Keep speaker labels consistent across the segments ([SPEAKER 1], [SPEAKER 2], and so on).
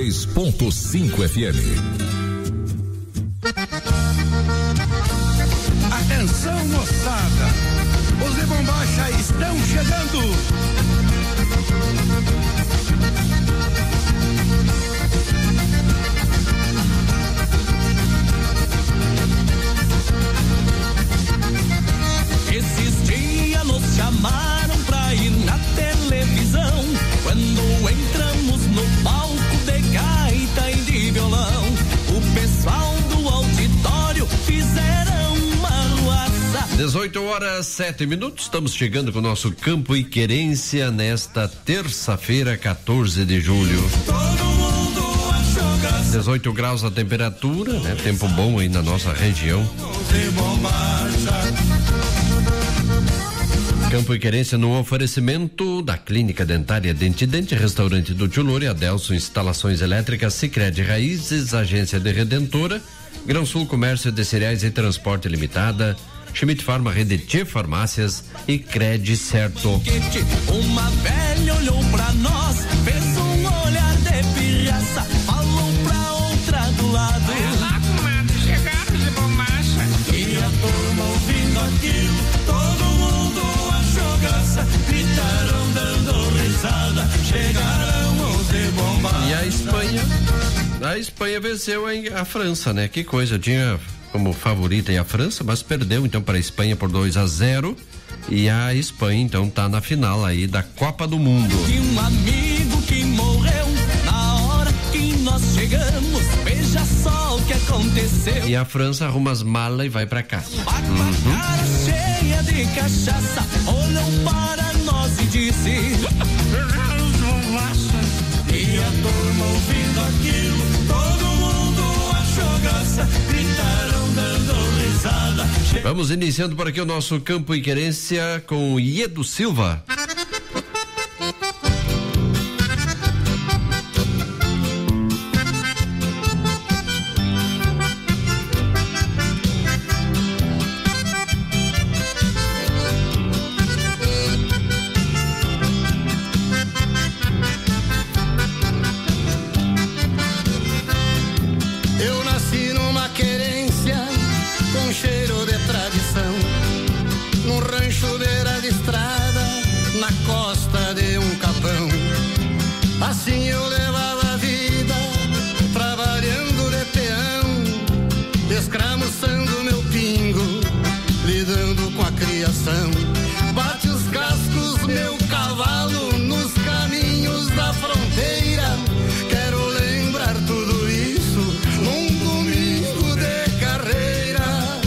[SPEAKER 1] 102.5 FM.
[SPEAKER 2] Atenção, moçada, os de Bombacha estão chegando.
[SPEAKER 3] Esses dias nos chamaram pra ir na televisão, quando entramos no palco de gaita e de violão, o pessoal do auditório fizeram uma ruaça.
[SPEAKER 4] 18h07, estamos chegando com o nosso Campo e Querência nesta terça-feira, 14 de julho. 18 graus a temperatura, né? Tempo bom aí na nossa região. Campo e Querência no oferecimento da Clínica Dentária Dentidente, Restaurante do Tio Loure, Adelson Instalações Elétricas, Sicredi Raízes, Agência de Redentora, Grão Sul Comércio de Cereais e Transporte Limitada, Schmidt Farma, Rede Tchê Farmácias e Cred Certo.
[SPEAKER 3] Uma velha olhou pra nós, fez um olhar de pirraça, falou pra outra do lado.
[SPEAKER 5] Olha lá, comadre, chegaram de Bombacha.
[SPEAKER 3] E a turma ouvindo aquilo, todo mundo achou graça, gritaram dando risada, chegaram os de Bombacha.
[SPEAKER 4] E a Espanha venceu a França, né? Que coisa, eu tinha como favorita a França, mas perdeu então para a Espanha por 2-0 e a Espanha então tá na final aí da Copa do Mundo.
[SPEAKER 3] E um amigo que morreu na hora que nós chegamos, veja só o que aconteceu.
[SPEAKER 4] E a França arruma as malas e vai pra casa.
[SPEAKER 3] Cara cheia de cachaça, olhou para nós e disse: e a turma ouvindo aquilo, todo mundo achou graça, gritaram dando risada.
[SPEAKER 4] Vamos iniciando por aqui o nosso Campo e Querência com Iedo Silva.
[SPEAKER 6] Assim eu levava a vida, trabalhando de peão, escramuçando meu pingo, lidando com a criação. Bate os cascos, meu cavalo, nos caminhos da fronteira. Quero lembrar tudo isso num domingo de carreira.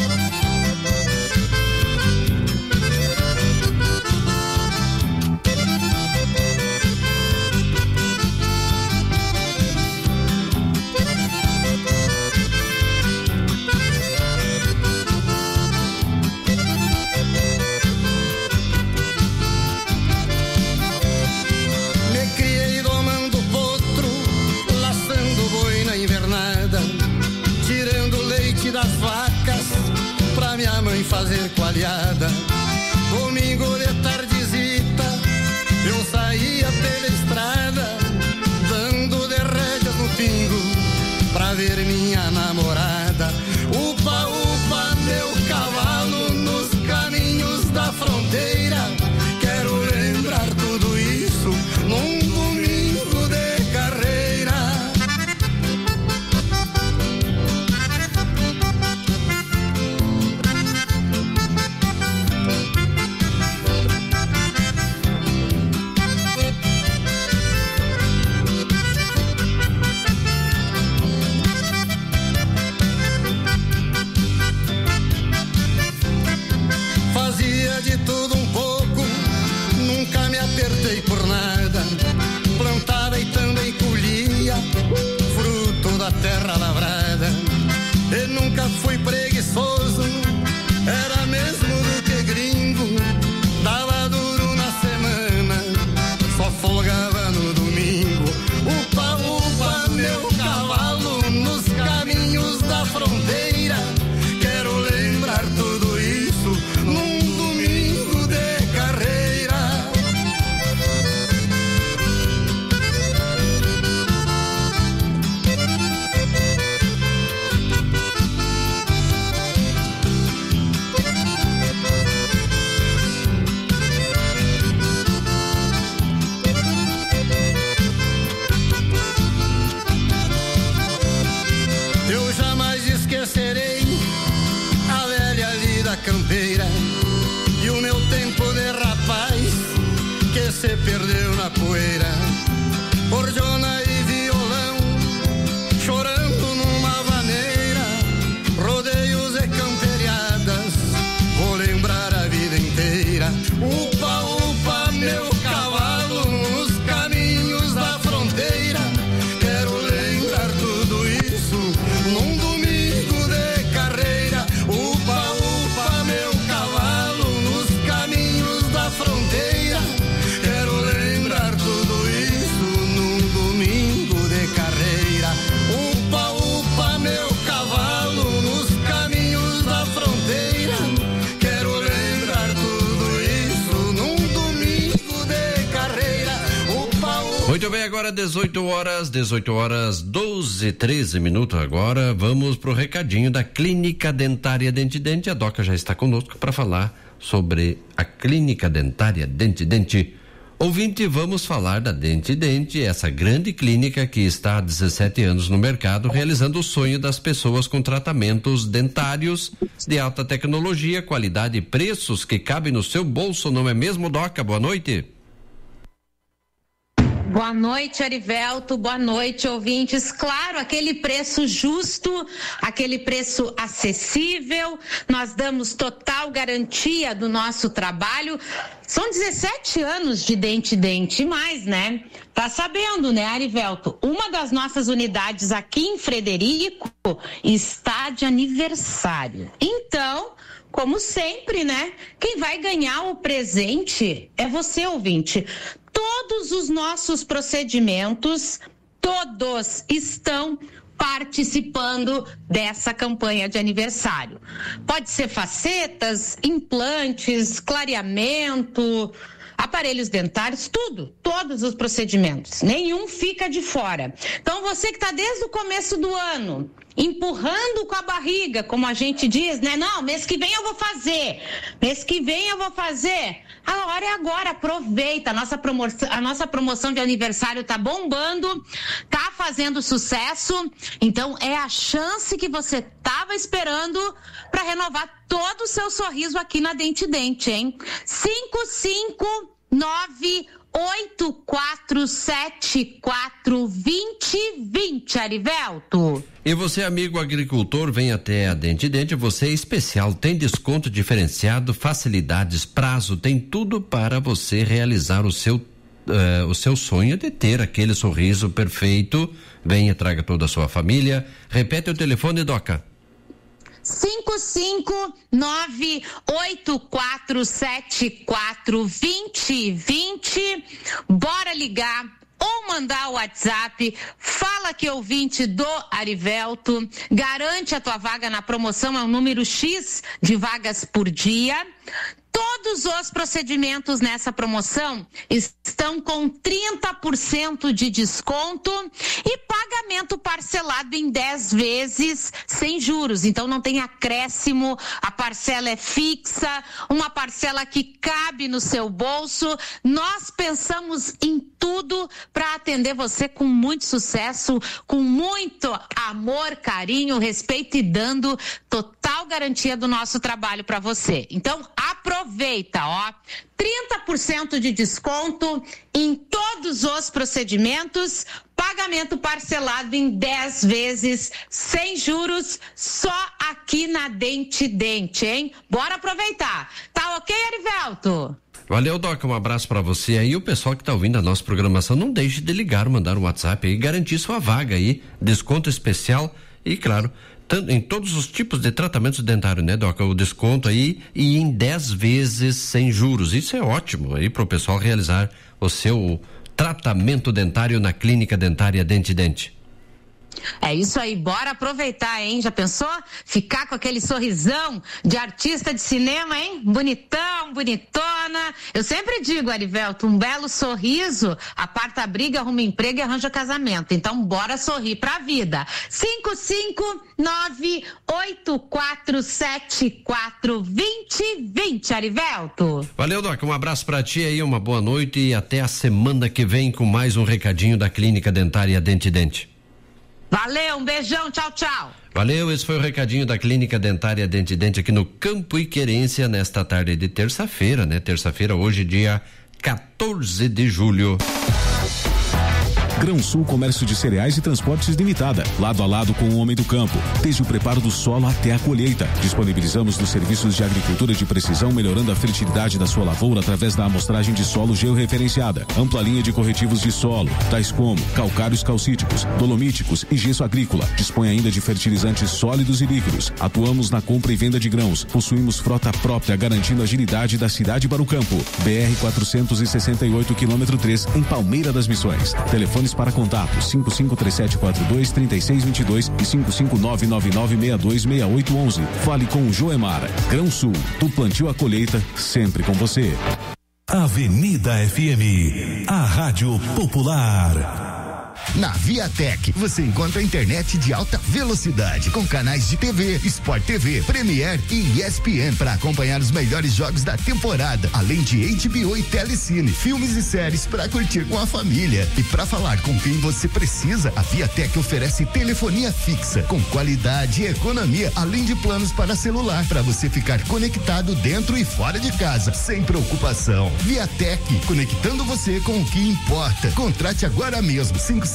[SPEAKER 6] Das vacas pra minha mãe fazer coalhada. Domingo de tardezita eu saía pela estrada, dando de rédeas no pingo pra ver minha namorada. Upa, upa, meu cavalo nos caminhos da fronteira. Quero lembrar tudo isso num domingo de carreira. De tudo um pouco, nunca me apertei por nada. Plantava e também colhia fruto da terra lavrada. E nunca fui preguiçoso, era mesmo do que gringo. Dava duro na semana, só folgava no domingo. Upa, upa, meu cavalo nos caminhos da fronteira. Quero lembrar tudo isso num domingo de carreira. se perdeu na poeira. Cordiona e violão, chorando numa vaneira, rodeios e camperiadas, vou lembrar a vida inteira. Upa, upa, meu cavalo nos caminhos da fronteira, quero lembrar tudo isso num domingo de carreira. Upa, upa, meu cavalo nos caminhos da fronteira, quero lembrar tudo isso num domingo de carreira. Upa, upa, meu cavalo nos caminhos da fronteira, quero lembrar tudo isso num domingo de carreira. Upa, upa.
[SPEAKER 4] Muito bem, agora 18 horas 12:13 minutos. Agora vamos pro recadinho da Clínica Dentária Dente Dente. A Doca já está conosco para falar sobre a Clínica Dentária Dente Dente. Ouvinte, vamos falar da Dente Dente, essa grande clínica que está há 17 anos no mercado, realizando o sonho das pessoas com tratamentos dentários de alta tecnologia, qualidade e preços que cabem no seu bolso, não é mesmo, Doca? Boa noite.
[SPEAKER 1] Boa noite, Arivelto. Boa noite, ouvintes. Claro, aquele preço justo, aquele preço acessível. Nós damos total garantia do nosso trabalho. São 17 anos de Dente Dente, mais, né? Tá sabendo, né, Arivelto? Uma das nossas unidades aqui em Frederico está de aniversário. Então, como sempre, né? Quem vai ganhar o presente é você, ouvinte. Todos os nossos procedimentos, todos estão participando dessa campanha de aniversário. Pode ser facetas, implantes, clareamento, aparelhos dentários, tudo, todos os procedimentos. Nenhum fica de fora. Então, você que está desde o começo do ano, empurrando com a barriga, como a gente diz, né? Não, mês que vem eu vou fazer. Mês que vem eu vou fazer. A hora é agora, aproveita. A nossa promoção de aniversário tá bombando, tá fazendo sucesso. Então, é a chance que você tava esperando para renovar todo o seu sorriso aqui na Dente Dente, hein? 559-8474-2020, Arivelto.
[SPEAKER 4] E você, amigo agricultor, vem até a Dente Dente, você é especial, tem desconto diferenciado, facilidades, prazo, tem tudo para você realizar o seu sonho de ter aquele sorriso perfeito. Venha, traga toda a sua família. Repete o telefone, Doca.
[SPEAKER 1] 559-8474-2020. Bora ligar ou mandar o WhatsApp. Fala que ouvinte do Arivelto. Garante a tua vaga na promoção, é um número X de vagas por dia. Todos os procedimentos nessa promoção estão com 30% de desconto e pagamento parcelado em 10 vezes sem juros. Então não tem acréscimo, a parcela é fixa, uma parcela que cabe no seu bolso. Nós pensamos em tudo para atender você com muito sucesso, com muito amor, carinho, respeito e dando total garantia do nosso trabalho para você. Então aproveita, ó, 30% de desconto em todos os procedimentos, pagamento parcelado em 10 vezes, sem juros, só aqui na Dente Dente, hein? Bora aproveitar. Tá ok, Arivelto?
[SPEAKER 4] Valeu, Doca, um abraço para você aí. O pessoal que tá ouvindo a nossa programação, não deixe de ligar, mandar um WhatsApp aí, garantir sua vaga aí, desconto especial e, claro, em todos os tipos de tratamentos dentários, né, Doca? O desconto aí e em 10 vezes sem juros. Isso é ótimo aí pro pessoal realizar o seu tratamento dentário na Clínica Dentária Dente Dente.
[SPEAKER 1] É isso aí, bora aproveitar, hein? Já pensou? Ficar com aquele sorrisão de artista de cinema, hein? Bonitão, bonitona. Eu sempre digo, Arivelto, um belo sorriso aparta a briga, arruma emprego e arranja casamento. Então, bora sorrir pra vida. 559-8474-2020, Arivelto.
[SPEAKER 4] Valeu, Doca, um abraço pra ti aí, uma boa noite e até a semana que vem com mais um recadinho da Clínica Dentária Dente Dente.
[SPEAKER 1] Valeu, um beijão, tchau, tchau.
[SPEAKER 4] Valeu, esse foi o recadinho da Clínica Dentária Dente Dente aqui no Campo e Querência nesta tarde de terça-feira, né? Terça-feira, hoje, dia 14 de julho.
[SPEAKER 7] Grão-Sul Comércio de Cereais e Transportes Limitada, lado a lado com o homem do campo, desde o preparo do solo até a colheita. Disponibilizamos os serviços de agricultura de precisão, melhorando a fertilidade da sua lavoura através da amostragem de solo georreferenciada, ampla linha de corretivos de solo, tais como calcários calcíticos, dolomíticos e gesso agrícola. Dispõe ainda de fertilizantes sólidos e líquidos. Atuamos na compra e venda de grãos. Possuímos frota própria, garantindo a agilidade da cidade para o campo. BR 468, quilômetro 3, em Palmeira das Missões. Telefones para contato 5537423622 e 55999626811. Fale com o Joemar. Grão-Sul, do plantio à colheita, sempre com você.
[SPEAKER 8] Avenida FM, a Rádio Popular.
[SPEAKER 9] Na Viatec, você encontra internet de alta velocidade, com canais de TV, Sport TV, Premiere e ESPN para acompanhar os melhores jogos da temporada, além de HBO e Telecine, filmes e séries para curtir com a família. E para falar com quem você precisa, a Viatec oferece telefonia fixa, com qualidade e economia, além de planos para celular, para você ficar conectado dentro e fora de casa, sem preocupação. Viatec, conectando você com o que importa. Contrate agora mesmo,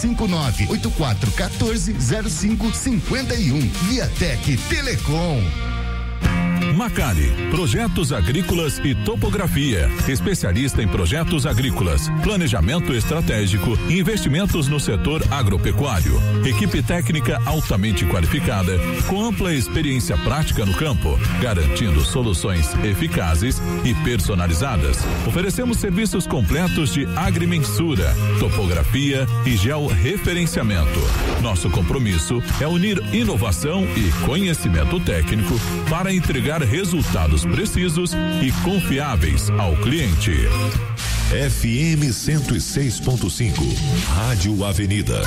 [SPEAKER 9] 559-8414-0551. Viatec Telecom.
[SPEAKER 8] Macari, projetos agrícolas e topografia, especialista em projetos agrícolas, planejamento estratégico e investimentos no setor agropecuário. Equipe técnica altamente qualificada, com ampla experiência prática no campo, garantindo soluções eficazes e personalizadas. Oferecemos serviços completos de agrimensura, topografia e georreferenciamento. Nosso compromisso é unir inovação e conhecimento técnico para entregar resultados precisos e confiáveis ao cliente. FM 106.5, Rádio Avenida.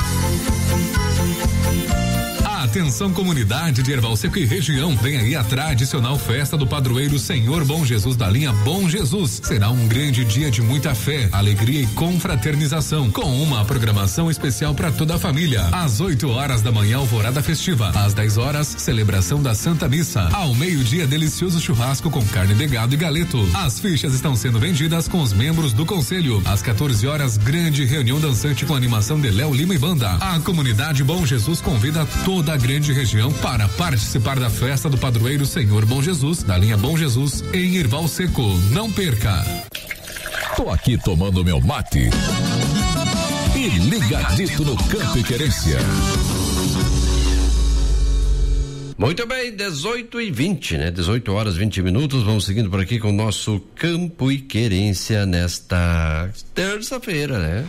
[SPEAKER 10] Atenção, comunidade de Erval Seco e região, vem aí a tradicional festa do padroeiro Senhor Bom Jesus da linha Bom Jesus. Será um grande dia de muita fé, alegria e confraternização, com uma programação especial para toda a família. Às 8 horas da manhã, alvorada festiva. Às 10 horas, celebração da Santa Missa. Ao meio-dia, delicioso churrasco com carne de gado e galeto. As fichas estão sendo vendidas com os membros do conselho. Às 14 horas, grande reunião dançante com animação de Léo Lima e banda. A comunidade Bom Jesus convida toda a grande região para participar da festa do padroeiro Senhor Bom Jesus, da linha Bom Jesus, em Erval Seco. Não perca!
[SPEAKER 8] Tô aqui tomando meu mate e ligadito no Campo e Querência.
[SPEAKER 4] Muito bem, 18h20, né? 18 horas 20 minutos. Vamos seguindo por aqui com o nosso Campo e Querência nesta terça-feira, né?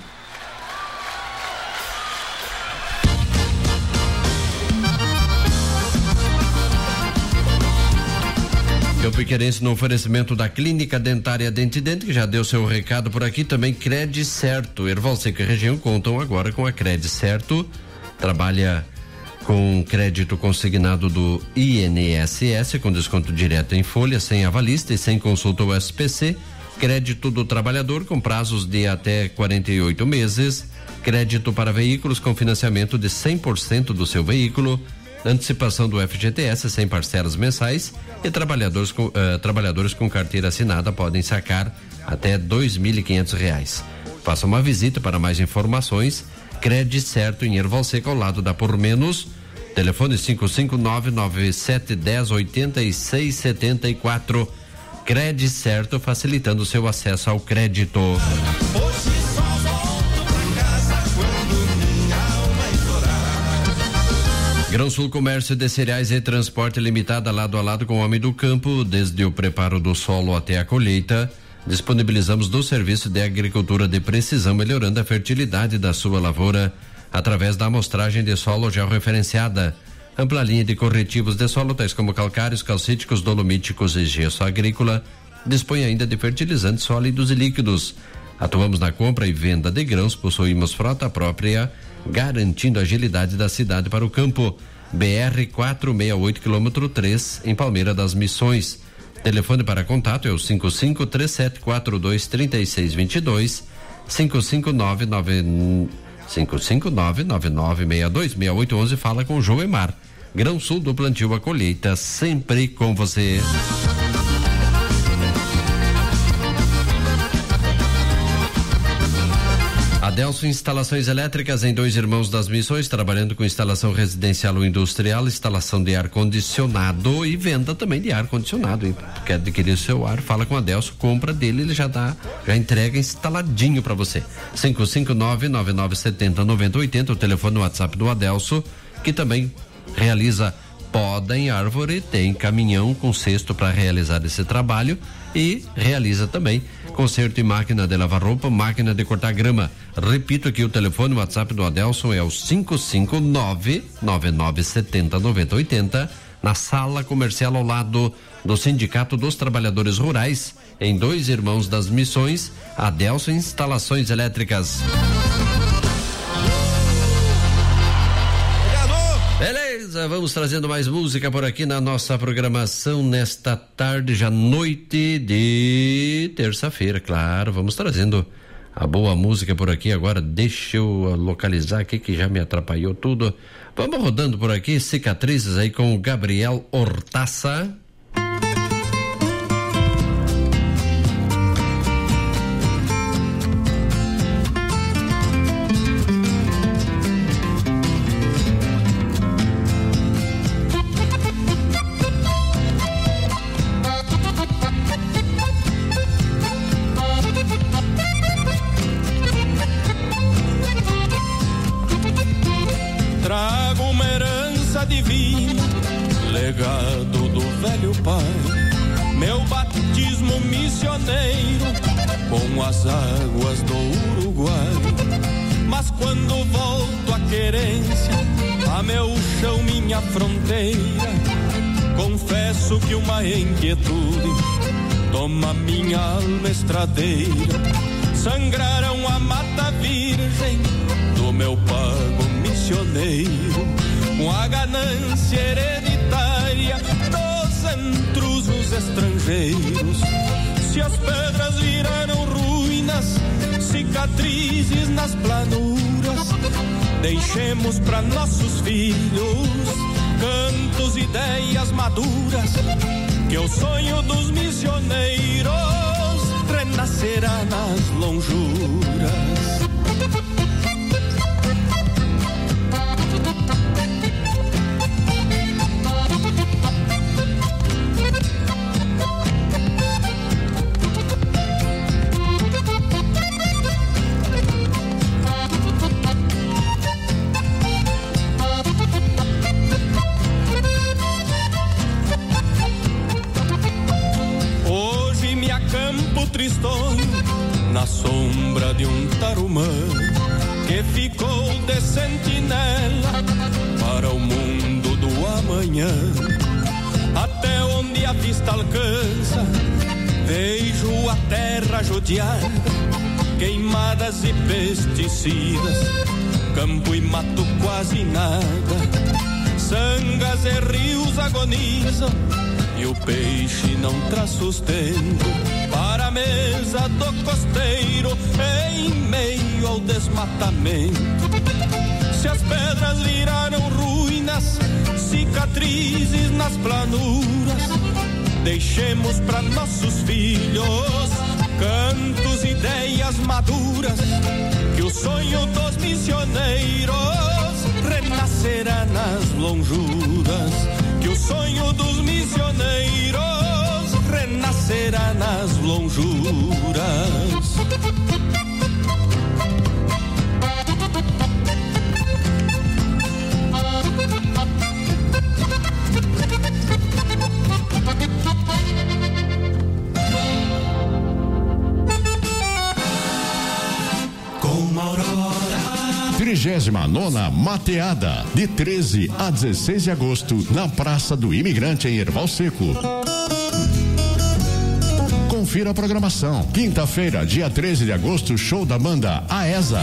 [SPEAKER 4] Campo e Querência no oferecimento da Clínica Dentária Dentidente, que já deu seu recado por aqui, também Credicerto. Erval Seco e região contam agora com a Credicerto, trabalha com crédito consignado do INSS, com desconto direto em folha, sem avalista e sem consulta ao SPC, crédito do trabalhador com prazos de até 48 meses, crédito para veículos com financiamento de 100% do seu veículo, antecipação do FGTS sem parcelas mensais e trabalhadores com carteira assinada podem sacar até R$2.500. Faça uma visita para mais informações. Credicerto em Erval Seco, ao lado da Por Menos. Telefone 559-9710-8674. Credicerto, facilitando seu acesso ao crédito. Grão-Sul Comércio de Cereais e Transporte Limitada, lado a lado com o homem do campo, desde o preparo do solo até a colheita. Disponibilizamos do serviço de agricultura de precisão, melhorando a fertilidade da sua lavoura através da amostragem de solo georreferenciada. Ampla linha de corretivos de solo, tais como calcários, calcíticos, dolomíticos e gesso agrícola. Dispõe ainda de fertilizantes sólidos e líquidos. Atuamos na compra e venda de grãos, possuímos frota própria, garantindo a agilidade da cidade para o campo. BR 468, quilômetro 3, em Palmeira das Missões. Telefone para contato é o 5537423622, 55999626811. Fala com o Joemar. Grão-Sul, do plantio à colheita, sempre com você. Adelson Instalações Elétricas em Dois Irmãos das Missões, trabalhando com instalação residencial ou industrial, instalação de ar-condicionado e venda também de ar-condicionado. Quer adquirir o seu ar, fala com o Adelson, compra dele, ele já entrega instaladinho para você. 559-9970-9080, o telefone no WhatsApp do Adelson, que também realiza poda em árvore, tem caminhão com cesto para realizar esse trabalho e realiza também conserto em máquina de lavar roupa, máquina de cortar grama. Repito aqui o telefone, o WhatsApp do Adelson é o 559-9970-9080, na sala comercial ao lado do Sindicato dos Trabalhadores Rurais, em Dois Irmãos das Missões. Adelson Instalações Elétricas. Beleza, vamos trazendo mais música por aqui na nossa programação nesta tarde, já noite de terça-feira, claro, vamos trazendo a boa música por aqui agora. Deixa eu localizar aqui que já me atrapalhou tudo. Vamos rodando por aqui, Cicatrizes aí com o Gabriel Hortaça.
[SPEAKER 3] As águas do Uruguai, mas quando volto à querência, a meu chão, minha fronteira, confesso que uma inquietude toma minha alma estradeira. Sangraram a mata virgem do meu pago missioneiro, com a ganância hereditária dos intrusos estrangeiros. Se as pedras viraram ruínas, cicatrizes nas planuras, deixemos para nossos filhos cantos, ideias maduras, que o sonho dos missioneiros renascerá nas lonjuras. Na sombra de um tarumã que ficou de sentinela para o mundo do amanhã. Até onde a vista alcança, vejo a terra judiada, queimadas e pesticidas, campo e mato quase nada. Sangas e rios agonizam e o peixe não traz sustento para a mesa do costeiro em meio ao desmatamento. Se as pedras viraram ruínas, cicatrizes nas planuras, deixemos para nossos filhos cantos, ideias maduras, que o sonho dos missioneiros renascerá nas lonjuras, que o sonho dos missioneiros renascerá nas lonjuras.
[SPEAKER 11] Com Aurora. 39ª Mateada, de 13 a 16 de agosto, na Praça do Imigrante em Erval Seco. Confira a programação. Quinta-feira, dia 13 de agosto, show da banda AESA.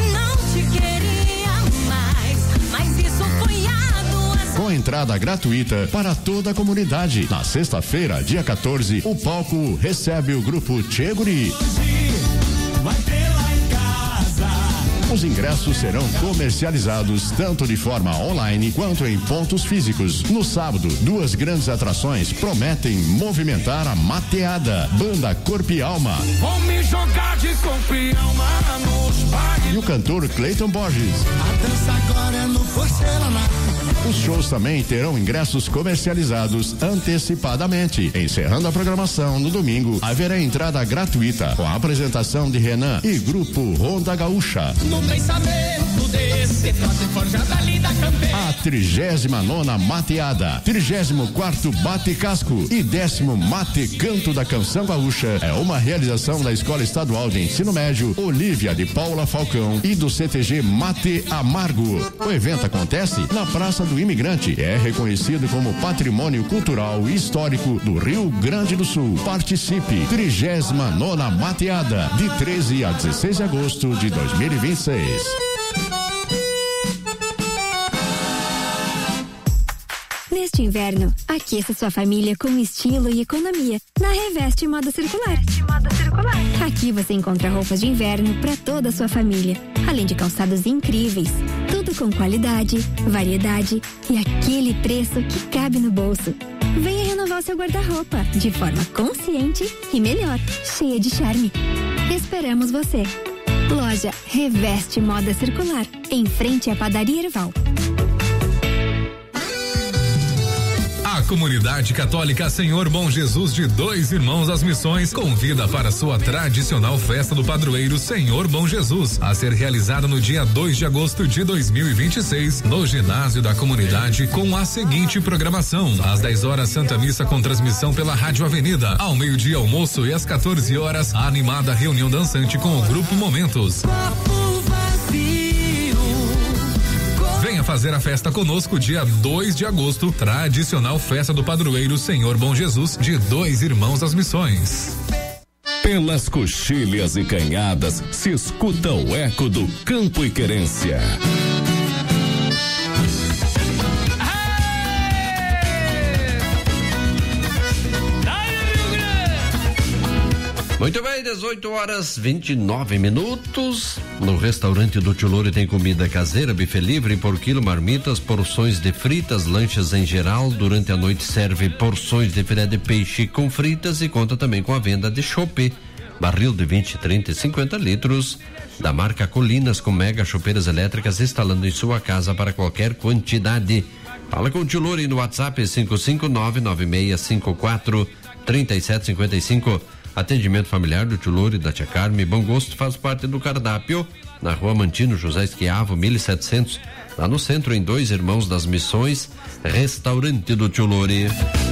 [SPEAKER 11] Com entrada gratuita para toda a comunidade. Na sexta-feira, dia 14, o palco recebe o grupo Tchê Guri.
[SPEAKER 3] Vai ter lá em casa
[SPEAKER 11] Os ingressos serão comercializados tanto de forma online quanto em pontos físicos. No sábado, 2 grandes atrações prometem movimentar a mateada. Banda Corpo e Alma.
[SPEAKER 5] Vou me jogar de corpo e alma nos bailes.
[SPEAKER 11] E o cantor Cleiton Borges.
[SPEAKER 6] A dança agora é no porcelanato.
[SPEAKER 11] Os shows também terão ingressos comercializados antecipadamente. Encerrando a programação no domingo, haverá entrada gratuita com a apresentação de Renan e grupo Ronda Gaúcha.
[SPEAKER 5] No pensamento desse trote forjada ali da campeira.
[SPEAKER 11] A 39ª Mateada, 34º Bate Casco e 10º Mate Canto da Canção Gaúcha é uma realização da Escola Estadual de Ensino Médio Olívia de Paula Falcão e do CTG Mate Amargo. O evento acontece na Praça do Imigrante. É reconhecido como Patrimônio Cultural e Histórico do Rio Grande do Sul. Participe. 39ª Mateada, de 13 a 16 de agosto de 2026.
[SPEAKER 12] Neste inverno, aqueça sua família com estilo e economia na Reveste Moda Circular. Aqui você encontra roupas de inverno para toda a sua família, além de calçados incríveis. Tudo com qualidade, variedade e aquele preço que cabe no bolso. Venha renovar seu guarda-roupa de forma consciente e melhor, cheia de charme. Esperamos você. Loja Reveste Moda Circular, em frente à Padaria Erval.
[SPEAKER 10] A Comunidade Católica Senhor Bom Jesus de Dois Irmãos das Missões convida para sua tradicional festa do padroeiro Senhor Bom Jesus, a ser realizada no dia 2 de agosto de 2026, no ginásio da comunidade, com a seguinte programação: às 10 horas Santa Missa com transmissão pela Rádio Avenida, ao meio-dia almoço e às 14 horas a animada reunião dançante com o grupo Momentos. Venha fazer a festa conosco dia 2 de agosto, tradicional festa do padroeiro Senhor Bom Jesus de Dois Irmãos das Missões.
[SPEAKER 8] Pelas coxilhas e canhadas se escuta o eco do campo e querência.
[SPEAKER 4] Muito bem, 18 horas 29 minutos. No restaurante do Tchuluri tem comida caseira, buffet livre por quilo, marmitas, porções de fritas, lanchas em geral. Durante a noite serve porções de filé de peixe com fritas e conta também com a venda de chopp. Barril de 20, 30 e 50 litros da marca Colinas, com mega chopeiras elétricas instalando em sua casa para qualquer quantidade. Fala com o Tchuluri no WhatsApp 55996543755. Atendimento familiar do Tchuluri e da Tia Carme. Bom Gosto faz parte do cardápio. Na Rua Mantino José Esquiavo, 1700. Lá no centro, em Dois Irmãos das Missões. Restaurante do Tchuluri.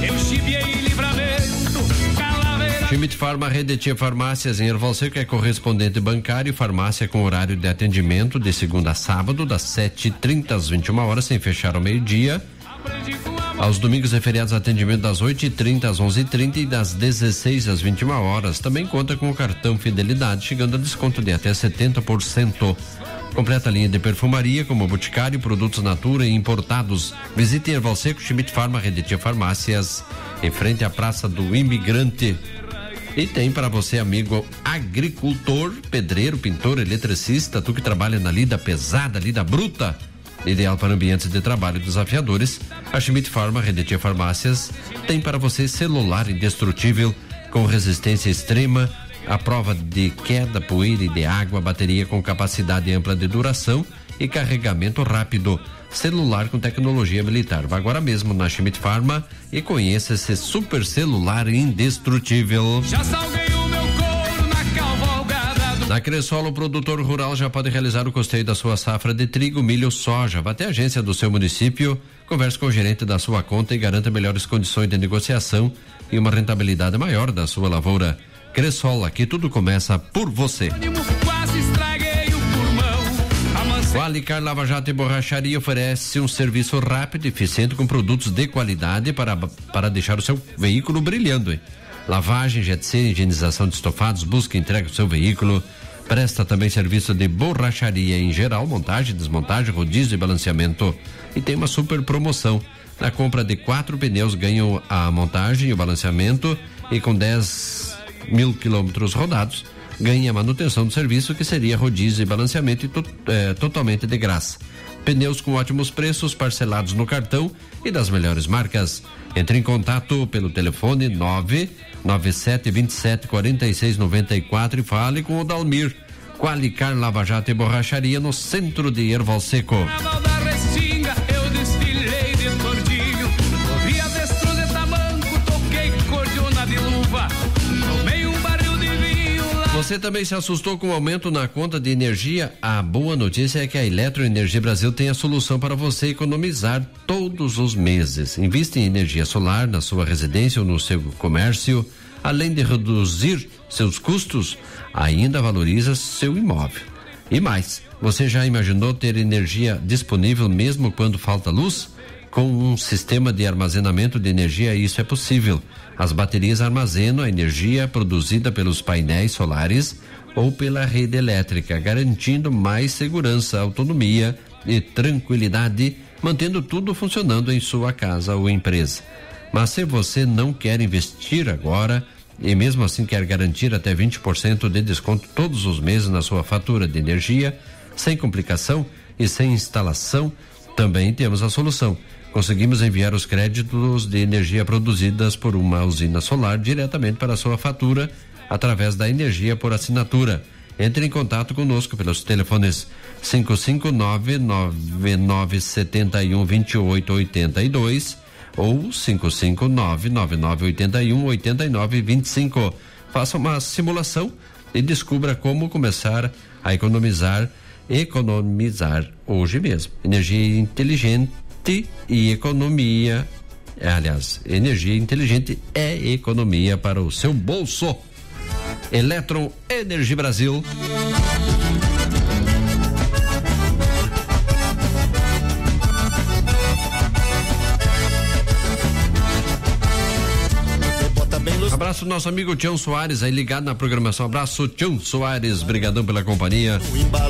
[SPEAKER 4] Schmidt Farma, Rede Tia Farmácias em Erval Seco, é correspondente bancário. Farmácia com horário de atendimento de segunda a sábado, das 7h30 às 21 horas, sem fechar ao meio-dia. Aos domingos e feriados, atendimento das 8h30 às 11h30 e das 16 às 21 horas. Também conta com o cartão Fidelidade, chegando a desconto de até 70%. Completa a linha de perfumaria, como Boticário, produtos Natura e importados. Visite Erval Seco, Schmidt Farma, Rede Tia Farmácias, em frente à Praça do Imigrante. E tem para você, amigo agricultor, pedreiro, pintor, eletricista, tu que trabalha na lida pesada, lida bruta, ideal para ambientes de trabalho desafiadores. A Schmidt Farma, Rede Tia Farmácias, tem para você celular indestrutível com resistência extrema, à prova de queda, poeira e de água, bateria com capacidade ampla de duração e carregamento rápido. Celular com tecnologia militar. Vá agora mesmo na Schmidt Farma e conheça esse super celular indestrutível.
[SPEAKER 5] Já salguei o meu couro na cavalgada.
[SPEAKER 4] Na Cressol, o produtor rural já pode realizar o custeio da sua safra de trigo, milho, soja. Vá até a agência do seu município, converse com o gerente da sua conta e garanta melhores condições de negociação e uma rentabilidade maior da sua lavoura. Cressol, aqui tudo começa por você.
[SPEAKER 5] Quase estraguei o pulmão.
[SPEAKER 4] O Alicar Lava Jato e Borracharia oferece um serviço rápido e eficiente com produtos de qualidade para deixar o seu veículo brilhando. Hein? Lavagem, jet set, higienização de estofados, busca e entrega do seu veículo. Presta também serviço de borracharia em geral, montagem, desmontagem, rodízio e balanceamento. E tem uma super promoção. Na compra de 4 pneus ganham a montagem e o balanceamento, e com 10 mil quilômetros rodados, ganhe a manutenção do serviço, que seria rodízio e balanceamento totalmente de graça. Pneus com ótimos preços, parcelados no cartão e das melhores marcas. Entre em contato pelo telefone 997274694 e fale com o Dalmir. Qualicar Lava Jato e Borracharia no centro de Erval Seco.
[SPEAKER 5] Eu desfilei de tordinho, ouvi avestruz de tamanco, toquei cordiona de luva, tomei um barril de vinho lá.
[SPEAKER 4] Você também se assustou com o aumento na conta de energia? A boa notícia é que a Eletroenergia Brasil tem a solução para você economizar todos os meses. Invista em energia solar na sua residência ou no seu comércio. Além de reduzir seus custos, ainda valoriza seu imóvel. E mais, você já imaginou ter energia disponível mesmo quando falta luz? Com um sistema de armazenamento de energia, isso é possível. As baterias armazenam a energia produzida pelos painéis solares ou pela rede elétrica, garantindo mais segurança, autonomia e tranquilidade, mantendo tudo funcionando em sua casa ou empresa. Mas se você não quer investir agora e mesmo assim quer garantir até 20% de desconto todos os meses na sua fatura de energia, sem complicação e sem instalação, também temos a solução. Conseguimos enviar os créditos de energia produzidas por uma usina solar diretamente para a sua fatura através da energia por assinatura. Entre em contato conosco pelos telefones 559-9971-2882 ou 559-9981-8925. Faça uma simulação e descubra como começar a economizar hoje mesmo. Energia inteligente e economia, energia inteligente é economia para o seu bolso. Eletroenergia Brasil. Abraço do nosso amigo Tião Soares aí ligado na programação. Abraço, Tião Soares, brigadão pela companhia.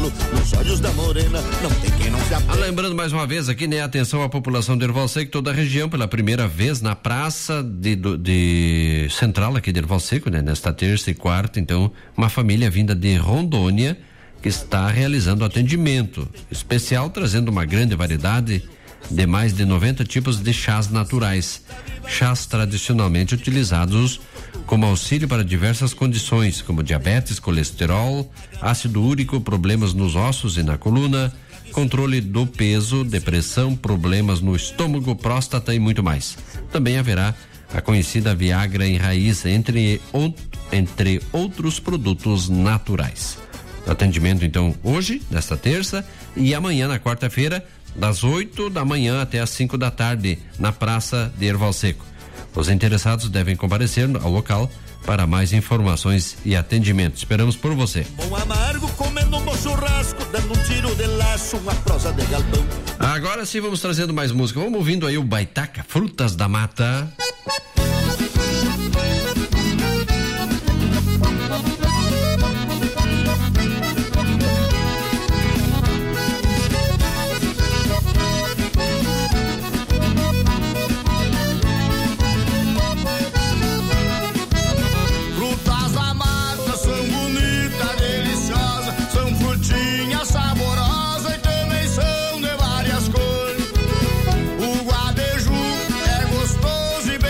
[SPEAKER 4] Lembrando mais uma vez aqui, né? Atenção à população de Erval Seco, toda a região, pela primeira vez na praça de central aqui de Erval Seco, né? Nesta terça e quarta, então, uma família vinda de Rondônia que está realizando atendimento especial, trazendo uma grande variedade de mais de 90 tipos de chás naturais, chás tradicionalmente utilizados como auxílio para diversas condições, como diabetes, colesterol, ácido úrico, problemas nos ossos e na coluna, controle do peso, depressão, problemas no estômago, próstata e muito mais. Também haverá a conhecida Viagra em raiz, entre outros produtos naturais. Atendimento então hoje, nesta terça, e amanhã na quarta-feira, das 8 da manhã até as 5 da tarde, na Praça de Erval Seco. Os interessados devem comparecer ao local para mais informações e atendimento. Esperamos por você.
[SPEAKER 13] Bom amargo, comendo um bom churrasco, dando um tiro de laço, uma prosa de galpão.
[SPEAKER 4] Agora sim vamos trazendo mais música. Vamos ouvindo aí o Baitaca, Frutas da Mata.
[SPEAKER 13] Saborosa e também são de várias cores. O guadeju é gostoso e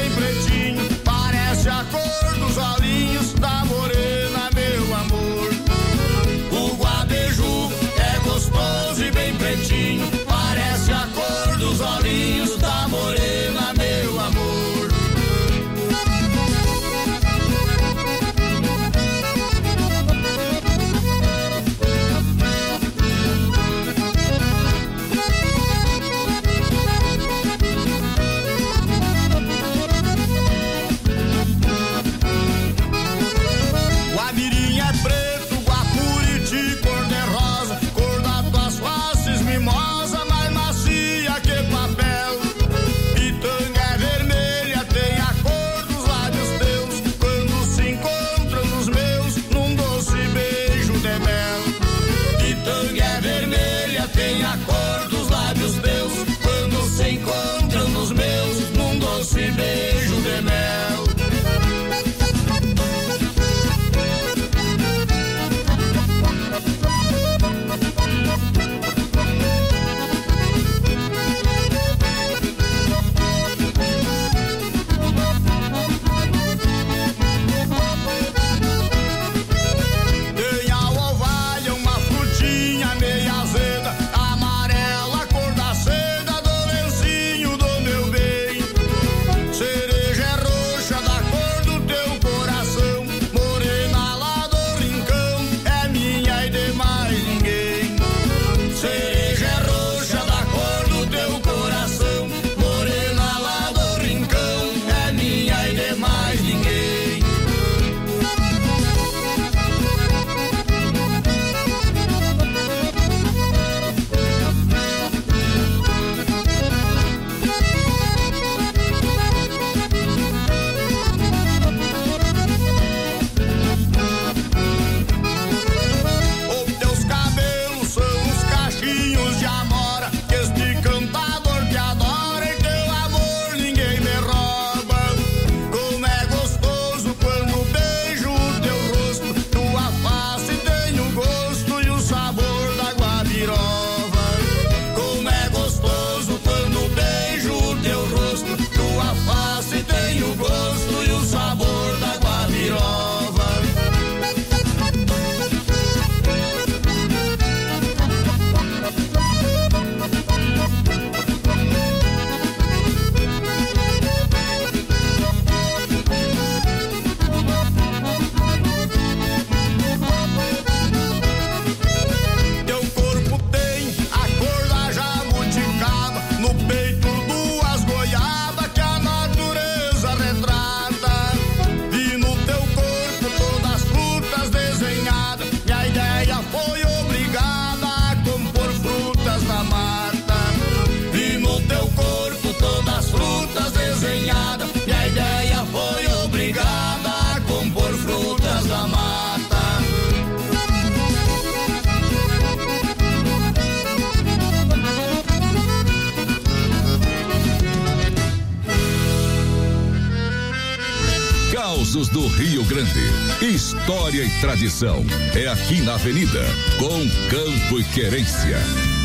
[SPEAKER 8] Jesus do Rio Grande. História e tradição é aqui na Avenida, com Campo e Querência.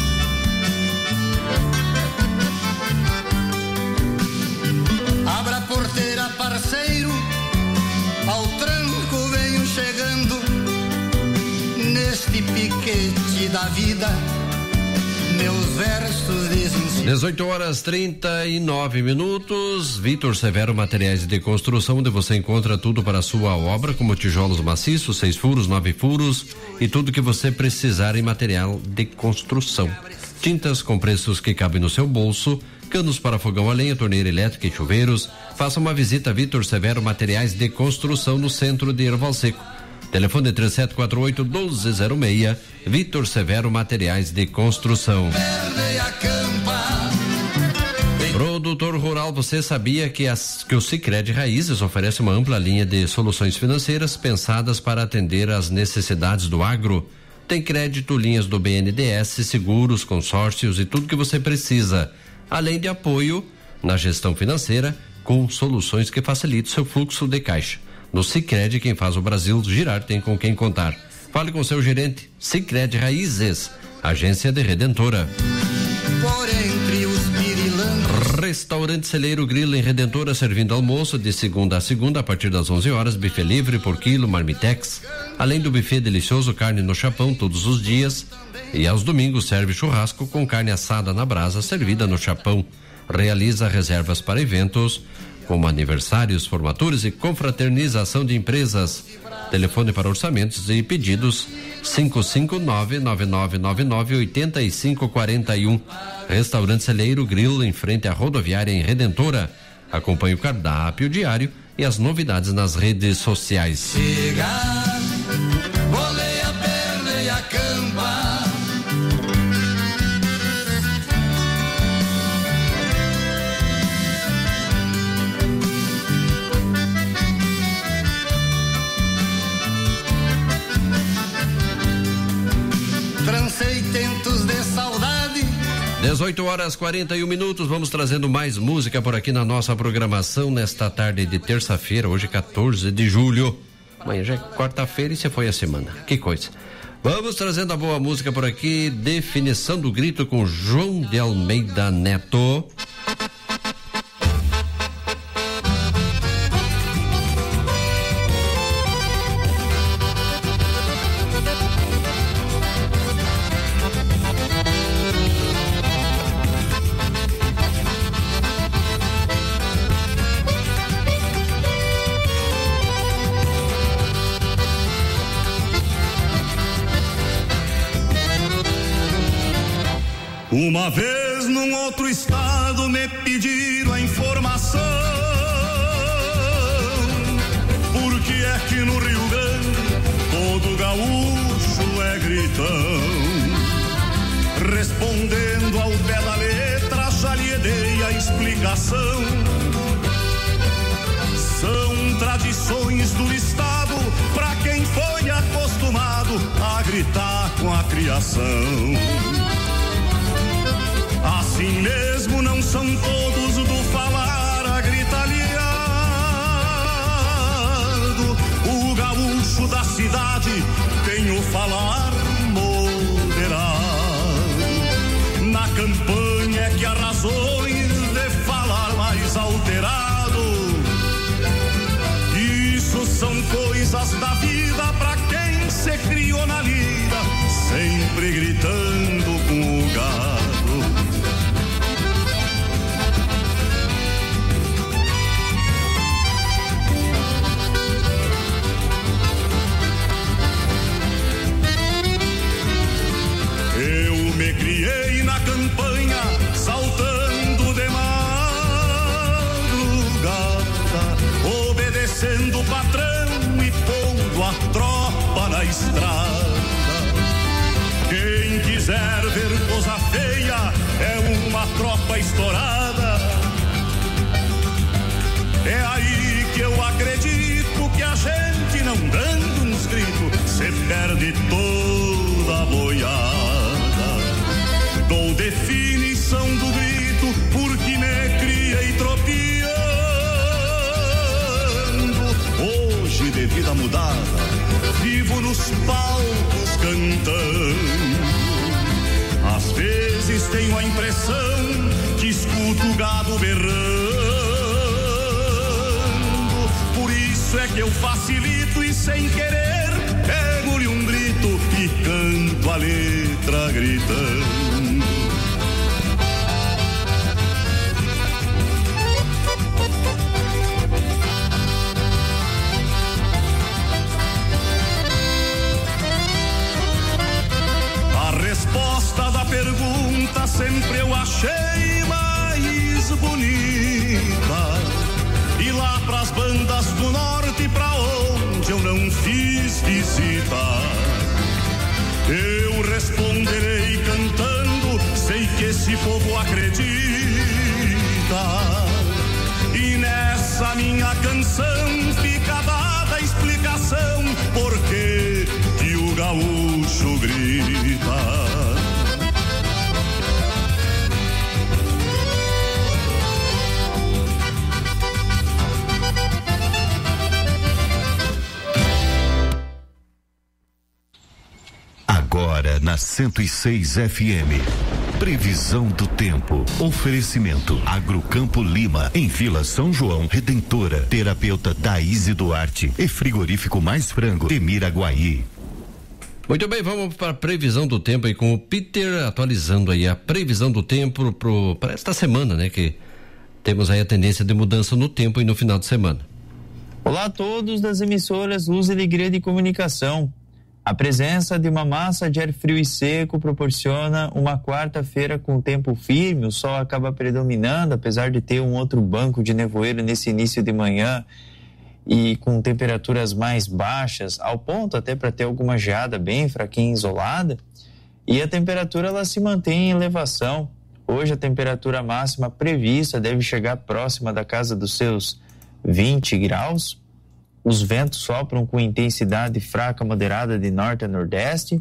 [SPEAKER 6] Abra a porteira, parceiro, ao tranco venho chegando, neste piquete da vida, meus versos dizem
[SPEAKER 4] 18h39. Vitor Severo Materiais de Construção, onde você encontra tudo para a sua obra, como tijolos maciços, 6 furos, 9 furos e tudo que você precisar em material de construção. Tintas com preços que cabem no seu bolso, canos para fogão a lenha, torneira elétrica e chuveiros. Faça uma visita a Vitor Severo Materiais de Construção no centro de Erval Seco. Telefone 3748-1206. Vitor Severo Materiais de Construção. Produtor rural, você sabia que o Sicredi Raízes oferece uma ampla linha de soluções financeiras pensadas para atender às necessidades do agro? Tem crédito, linhas do BNDES, seguros, consórcios e tudo que você precisa, além de apoio na gestão financeira com soluções que facilitam seu fluxo de caixa. No Sicredi, quem faz o Brasil girar tem com quem contar. Fale com seu gerente. Sicredi Raízes, agência de Redentora.
[SPEAKER 6] por entre os pirilangos.
[SPEAKER 4] Restaurante Celeiro Grilo em Redentora, servindo almoço de segunda a segunda a partir das 11 horas, buffet livre por quilo, marmitex, além do buffet delicioso, carne no chapão todos os dias, e aos domingos serve churrasco com carne assada na brasa servida no chapão. Realiza reservas para eventos como aniversários, formaturas e confraternização de empresas. Telefone para orçamentos e pedidos 559-9999-8541. Restaurante Celeiro Grilo em frente à rodoviária em Redentora. Acompanhe o cardápio diário e as novidades nas redes sociais.
[SPEAKER 6] Chega, bolei a perna e a campa. Trancei tentos de saudade.
[SPEAKER 4] 18h41. Vamos trazendo mais música por aqui na nossa programação nesta tarde de terça-feira, hoje 14 de julho. Amanhã já é quarta-feira e se foi a semana. Que coisa. Vamos trazendo a boa música por aqui. Definição do Grito com João de Almeida Neto.
[SPEAKER 13] Uma vez num outro estado me pediram a informação, por que é que no Rio Grande todo gaúcho é gritão? Respondendo ao pé da letra já lhe dei a explicação. São tradições do estado pra quem foi acostumado a gritar com a criação. Assim mesmo não são todos do falar agritalhado. O gaúcho da cidade tem o falar moderado. Na campanha é que há razões de falar mais alterado. Isso são coisas da vida pra quem se criou na lida, sempre gritando com o gado. Me criei na campanha, saltando de madrugada, obedecendo o patrão e pondo a tropa na estrada. Quem quiser ver coisa feia é uma tropa estourada. É aí que eu acredito que a gente não dando uns gritos se perde toda a boiada. Dou definição do grito porque me criei tropiando. vida mudada, vivo nos palcos cantando. Às vezes tenho a impressão que escuto o gado berrando. Por isso é que eu facilito e sem querer pego-lhe um grito e canto a letra gritando. Resposta da pergunta sempre eu achei mais bonita. E lá pras bandas do norte, pra onde eu não fiz visita, eu responderei cantando, sei que esse povo acredita. E nessa minha canção fica dada a explicação porque que o gaúcho grita.
[SPEAKER 9] Agora na 106 FM. Previsão do tempo. Oferecimento Agrocampo Lima, em Vila São João, Redentora, terapeuta Daíse Duarte e frigorífico Mais Frango de Miraguaí.
[SPEAKER 4] Muito bem, vamos para a previsão do tempo aí com o Peter, atualizando aí a previsão do tempo para esta semana, né? Que temos aí a tendência de mudança no tempo e no final de semana.
[SPEAKER 14] Olá a todos das emissoras Luz e Alegria de Comunicação. A presença de uma massa de ar frio e seco proporciona uma quarta-feira com tempo firme, o sol acaba predominando, apesar de ter um outro banco de nevoeiro nesse início de manhã e com temperaturas mais baixas, ao ponto até para ter alguma geada bem fraquinha isolada, e a temperatura ela se mantém em elevação. Hoje a temperatura máxima prevista deve chegar próxima da casa dos seus 20 graus. Os ventos sopram com intensidade fraca moderada de norte a nordeste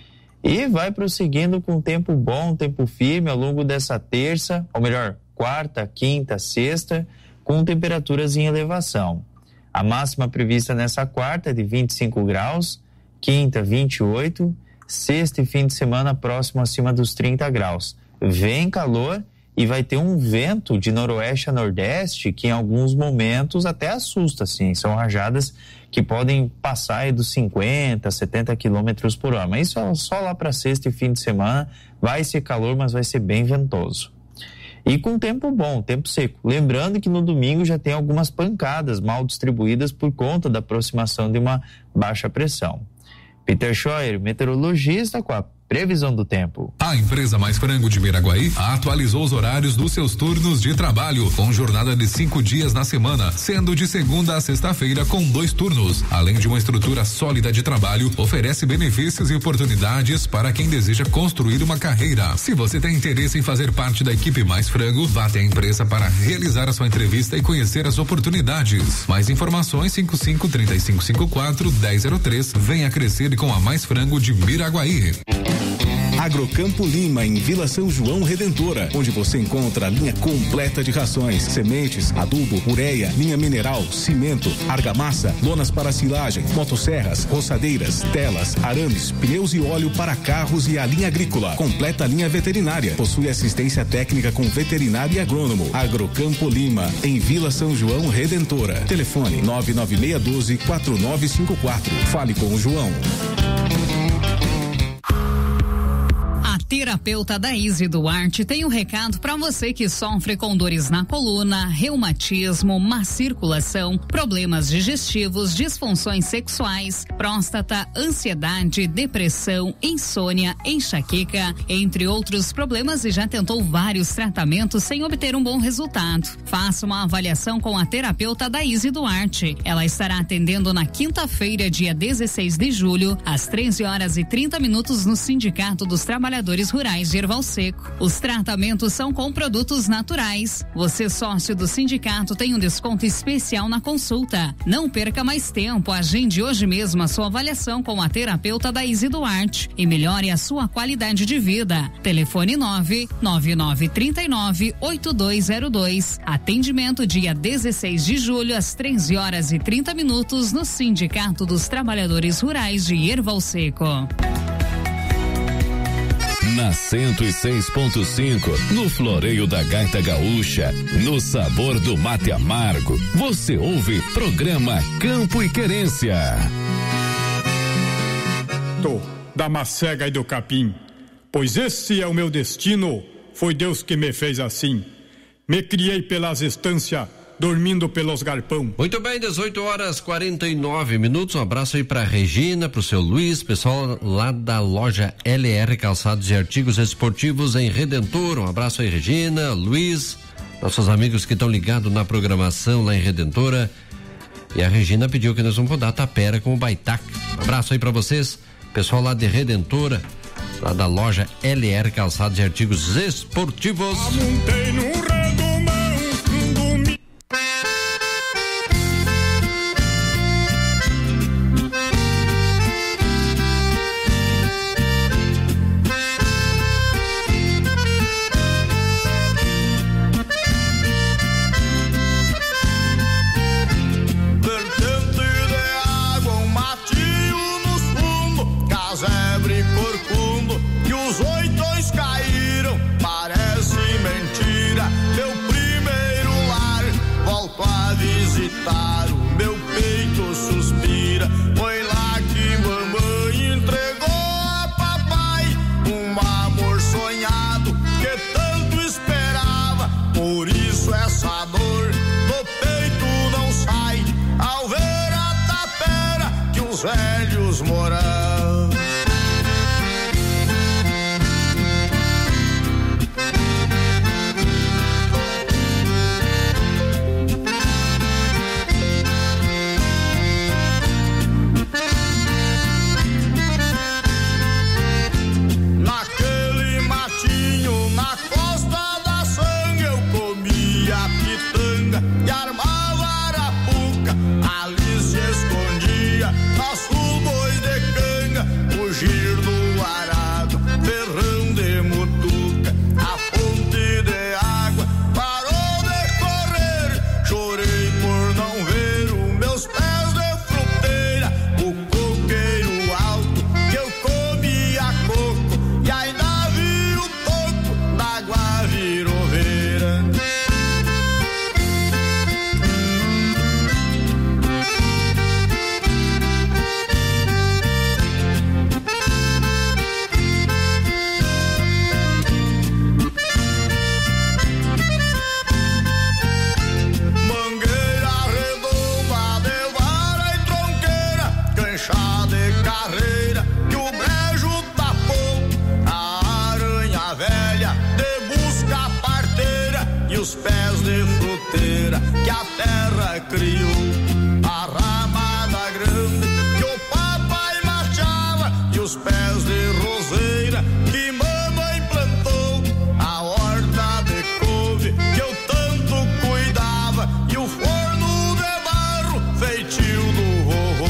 [SPEAKER 14] e vai prosseguindo com tempo bom, tempo firme ao longo dessa terça, ou melhor, quarta, quinta, sexta, com temperaturas em elevação. A máxima prevista nessa quarta é de 25 graus, quinta 28, sexta e fim de semana próximo acima dos 30 graus. Vem calor e vai ter um vento de noroeste a nordeste que em alguns momentos até assusta, assim. São rajadas que podem passar aí dos 50, 70 quilômetros por hora. Mas isso é só lá para sexta e fim de semana. Vai ser calor, mas vai ser bem ventoso. E com tempo bom, tempo seco. Lembrando que no domingo já tem algumas pancadas mal distribuídas por conta da aproximação de uma baixa pressão. Peter Scheuer, meteorologista, com a previsão do tempo.
[SPEAKER 10] A empresa Mais Frango de Miraguaí atualizou os horários dos seus turnos de trabalho, com jornada de 5 dias na semana, sendo de segunda a sexta-feira com 2 turnos. Além de uma estrutura sólida de trabalho, oferece benefícios e oportunidades para quem deseja construir uma carreira. Se você tem interesse em fazer parte da equipe Mais Frango, vá até a empresa para realizar a sua entrevista e conhecer as oportunidades. Mais informações 55-3554-1003. Venha crescer com a Mais Frango de Miraguaí.
[SPEAKER 7] Agrocampo Lima, em Vila São João Redentora, onde você encontra a linha completa de rações, sementes, adubo, ureia, linha mineral, cimento, argamassa, lonas para silagem, motosserras, roçadeiras, telas, arames, pneus e óleo para carros e a linha agrícola. Completa a linha veterinária. Possui assistência técnica com veterinário e agrônomo. Agrocampo Lima, em Vila São João Redentora. Telefone 99612-4954. Fale com o João.
[SPEAKER 15] Terapeuta Daíse Duarte tem um recado para você que sofre com dores na coluna, reumatismo, má circulação, problemas digestivos, disfunções sexuais, próstata, ansiedade, depressão, insônia, enxaqueca, entre outros problemas, e já tentou vários tratamentos sem obter um bom resultado. Faça uma avaliação com a terapeuta Daíse Duarte. Ela estará atendendo na quinta-feira, dia 16 de julho, às 13h30 no Sindicato dos Trabalhadores Trabalhadores Rurais de Erval Seco. Os tratamentos são com produtos naturais. Você, sócio do sindicato, tem um desconto especial na consulta. Não perca mais tempo, agende hoje mesmo a sua avaliação com a terapeuta Daíse Duarte e melhore a sua qualidade de vida. Telefone 999398202. Atendimento dia 16 de julho às 13h30 no Sindicato dos Trabalhadores Rurais de Erval Seco.
[SPEAKER 8] Na 106.5, no Floreio da Gaita Gaúcha, no sabor do mate amargo, você ouve programa Campo e Querência.
[SPEAKER 16] Da macega e do capim, pois esse é o meu destino, foi Deus que me fez assim. Me criei pelas estâncias, dormindo pelos galpão.
[SPEAKER 4] Muito bem, 18h49. Um abraço aí pra Regina, pro seu Luiz, pessoal lá da loja LR Calçados e Artigos Esportivos em Redentor. Um abraço aí, Regina, Luiz, nossos amigos que estão ligados na programação lá em Redentora. E a Regina pediu que nós vamos rodar a tapera com o Baitac. Um abraço aí pra vocês, pessoal lá de Redentora, lá da loja LR Calçados e Artigos Esportivos.
[SPEAKER 16] Montei num redomão,
[SPEAKER 6] visitar, o meu peito suspira. Foi lá que mamãe entregou a papai um amor sonhado que tanto esperava. Por isso essa dor do peito não sai ao ver a tapera que os velhos moram. E armava arapuca, ali se escondia nosso boi de canga, fugir do arado, ferrão de mutuca. A fonte de água parou de correr, chorei por não ver os meus pés de fruteira. O coqueiro alto que eu comia coco e ainda vi o toco da guaviroveira. Os pés de fruteira que a terra criou, a ramada grande que o papai marchava e os pés de roseira que mamãe plantou, a horta de couve que eu tanto cuidava e o forno de barro feitio do vovô.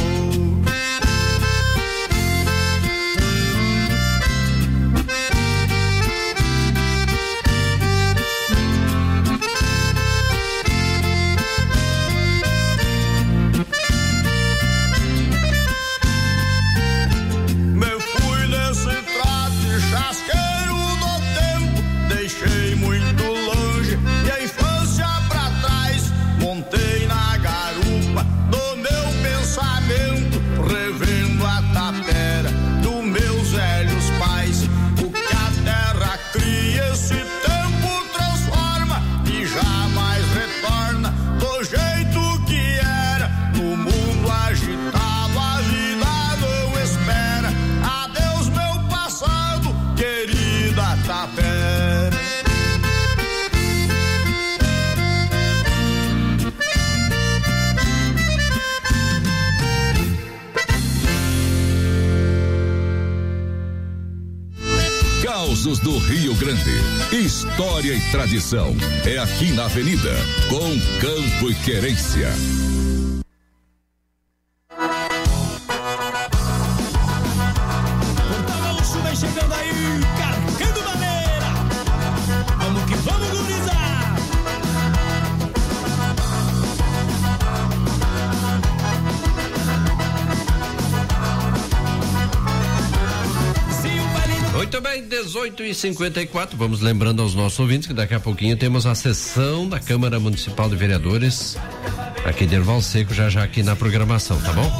[SPEAKER 8] Jesus do Rio Grande. História e tradição é aqui na Avenida, com Campo e Querência.
[SPEAKER 3] Gaúcho vem chegando aí, carregando maneira. Vamos que vamos, gurizar.
[SPEAKER 4] Muito bem, 18h54. Vamos lembrando aos nossos ouvintes que daqui a pouquinho temos a sessão da Câmara Municipal de Vereadores aqui de Erval Seco, já aqui na programação, tá bom?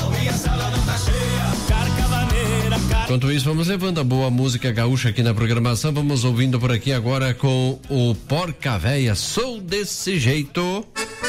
[SPEAKER 4] Enquanto isso, vamos levando a boa música gaúcha aqui na programação. Vamos ouvindo por aqui agora com o Porca Véia, Sou Desse Jeito.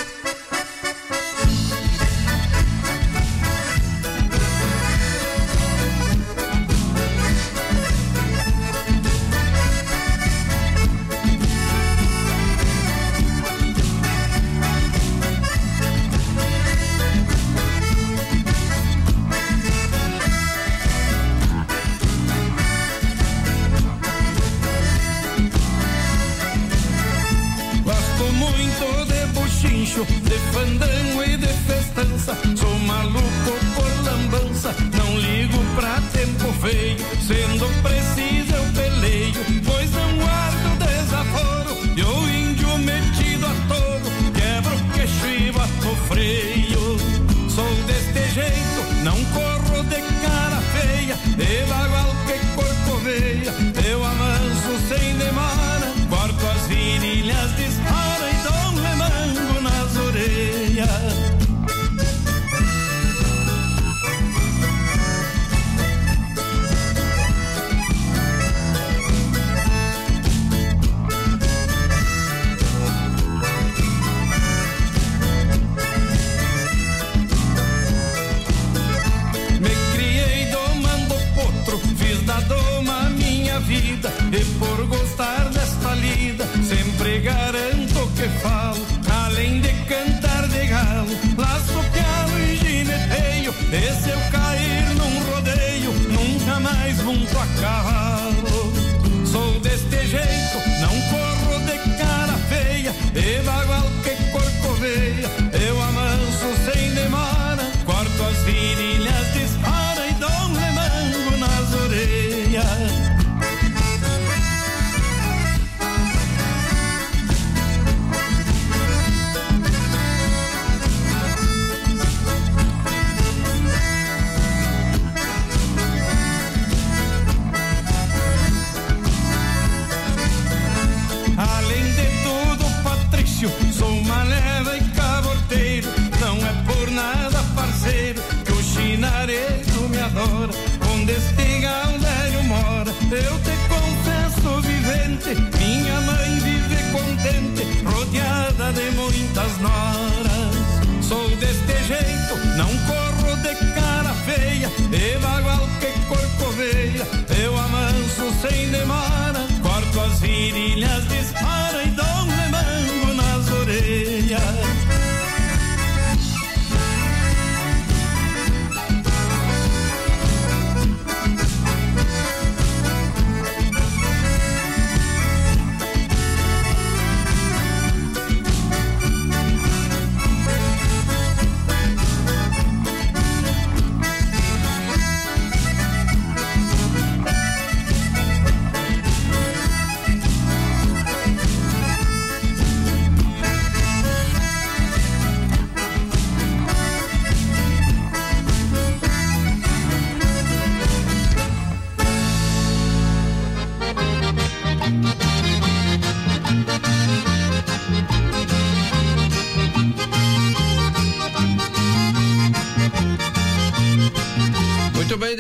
[SPEAKER 3] De fandango e de festança, sou maluco por lambança, não ligo pra tempo feio, sendo preciso eu peleio, pois não guardo desaforo, e o índio metido a touro, quebro o queixo e bato freio, sou deste jeito, não corro de cara feia, de bagual que corcoveia, eu amanso sem demora, corto as virilhas, disparo e dou um remango nas orelhas. Me criei domando potro, fiz da doma minha vida, e por gostar desta lida, sempre garanto que falo, além de cantar de galo, laço pialo e gineteio, e se eu cair num rodeio, nunca mais monto a cavalo. Sou deste jeito, não corro de cara feia, e bagual que corcoveia, eu amanso sem demora, corto as virilhas, disparo e dou um remango nas orelhas. Além de tudo, Patrício, sou maleva e caborteiro, não é por nada, parceiro, que o chinaredo me adora, onde este gaudério mora, eu te confesso, vivente, minha mãe vive contente, rodeada de muitas noras, sou deste jeito, não corro de cara feia, e bagual que corcoveia, eu amanso sem demora, corto as virilhas, disparo e dou um remango nas orelhas.
[SPEAKER 4] Muito bem,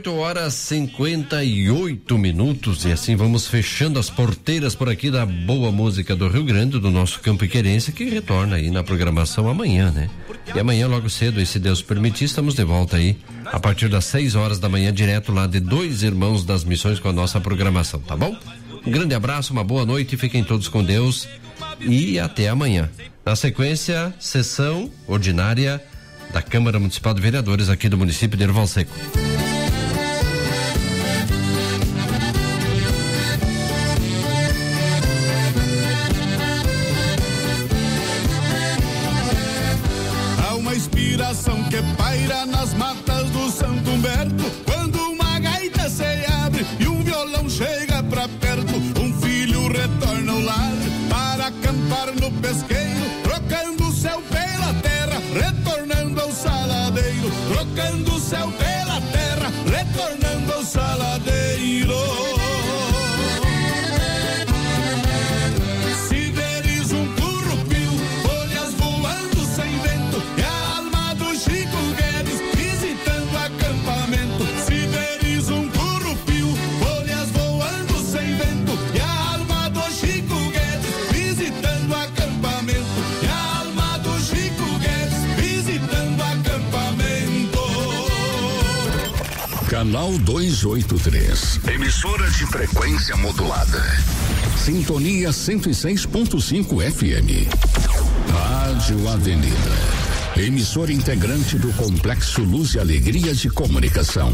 [SPEAKER 4] 18h58 e assim vamos fechando as porteiras por aqui da boa música do Rio Grande, do nosso Campo e Querência, que retorna aí na programação amanhã, né? E amanhã logo cedo, e se Deus permitir, estamos de volta aí a partir das 6 horas da manhã, direto lá de Dois Irmãos das Missões com a nossa programação, tá bom? Um grande abraço, uma boa noite, fiquem todos com Deus e até amanhã. Na sequência, sessão ordinária da Câmara Municipal de Vereadores aqui do município de Erval Seco.
[SPEAKER 13] coração que paira nas matas do Santo Humberto. Quando uma gaita se abre e um violão chega pra perto, um filho retorna ao lar para acampar no pesqueiro, trocando o céu pela terra, retornando ao saladeiro, trocando o céu pela terra, retornando ao saladeiro. Se veres um currupio, folhas voando sem vento, é a alma do Chico Guedes visitando acampamento. Se veres um currupio, folhas voando sem vento, é a alma do Chico Guedes visitando acampamento, é a alma do Chico Guedes visitando acampamento.
[SPEAKER 17] Canal 283, emissora de frequência modulada. Sintonia 106.5 FM. Rádio Avenida. Emissora integrante do Complexo Luz e Alegria de Comunicação.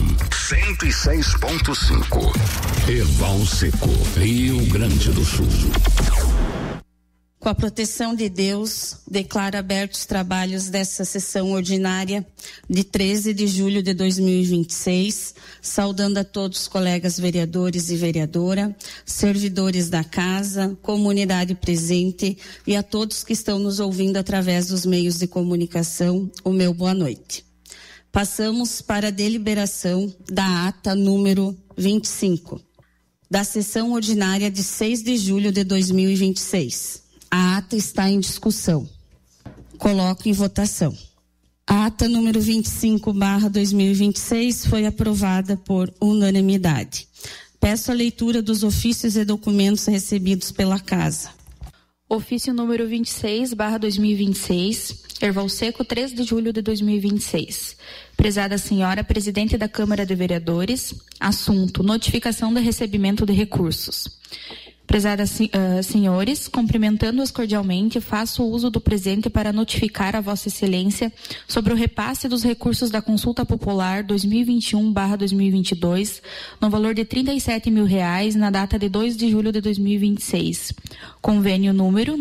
[SPEAKER 17] 106.5. Erval Seco, Rio Grande do Sul.
[SPEAKER 18] Com a proteção de Deus, declaro abertos os trabalhos dessa sessão ordinária de 13 de julho de 2026, saudando a todos os colegas vereadores e vereadora, servidores da casa, comunidade presente e a todos que estão nos ouvindo através dos meios de comunicação, o meu boa noite. Passamos para a deliberação da ata número 25, da sessão ordinária de 6 de julho de 2026. A ata está em discussão. Coloco em votação. A ata número 25/2026 foi aprovada por unanimidade. Peço a leitura dos ofícios e documentos recebidos pela Casa.
[SPEAKER 19] Ofício número 26/2026, Erval Seco, 3 de julho de 2026. Prezada senhora Presidente da Câmara de Vereadores, assunto: notificação de recebimento de recursos. Prezadas senhores, cumprimentando-os cordialmente, faço uso do presente para notificar a Vossa Excelência sobre o repasse dos recursos da Consulta Popular 2021/2022, no valor de R$37 mil, na data de 2 de julho de 2026. Convênio número